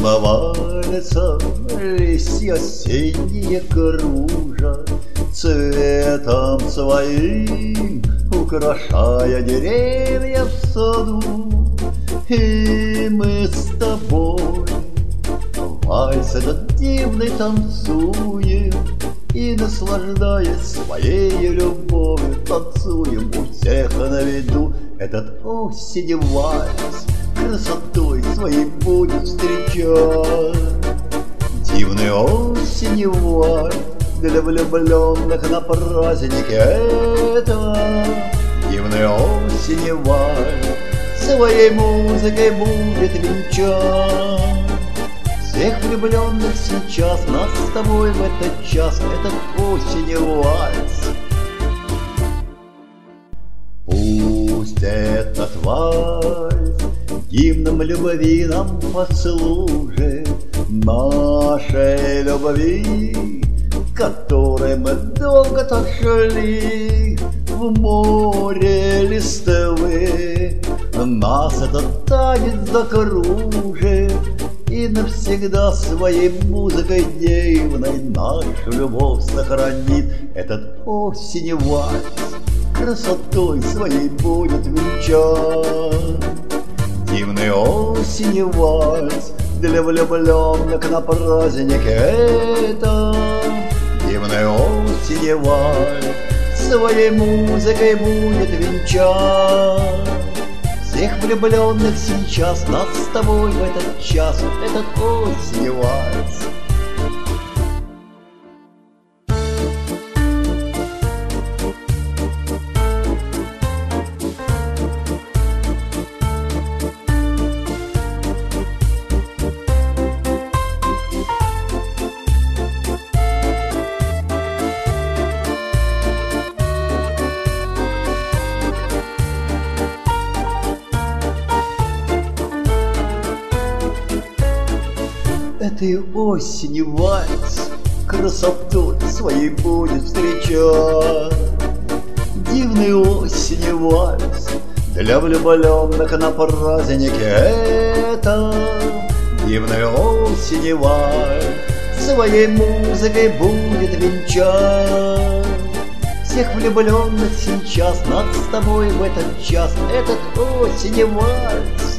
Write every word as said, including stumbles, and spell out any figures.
Смывается листья осенние кружа, цветом своим украшая деревья в саду. И мы с тобой вальс этот дивный танцуем, и, наслаждаясь своей любовью, танцуем у всех на виду. Этот осенний вальс красотой своей будет встречать. Дивный осенний вальс для влюбленных на празднике это. Дивный осенний вальс своей музыкой будет венчать всех влюбленных сейчас, нас с тобой в этот час, этот осенний вальс. Пусть этот вальс гимном любви нам послужит, нашей любви, которой мы долго так шли в море листвы. Нас этот танец закружит и навсегда своей музыкой дивной нашу любовь сохранит. Этот осенний вальс красотой своей будет венчать. Дивный осенний вальс для влюбленных на празднике это. Дивный осенний вальс своей музыкой будет венчать всех влюбленных сейчас, нас с тобой в этот час, этот осенний вальс. Этой осенью вальс красотой своей будет встречать. Дивный осенний вальс для влюбленных на празднике это. Дивный осенний вальс своей музыкой будет венчать всех влюбленных сейчас, нас с тобой в этот час, этот осенний вальс.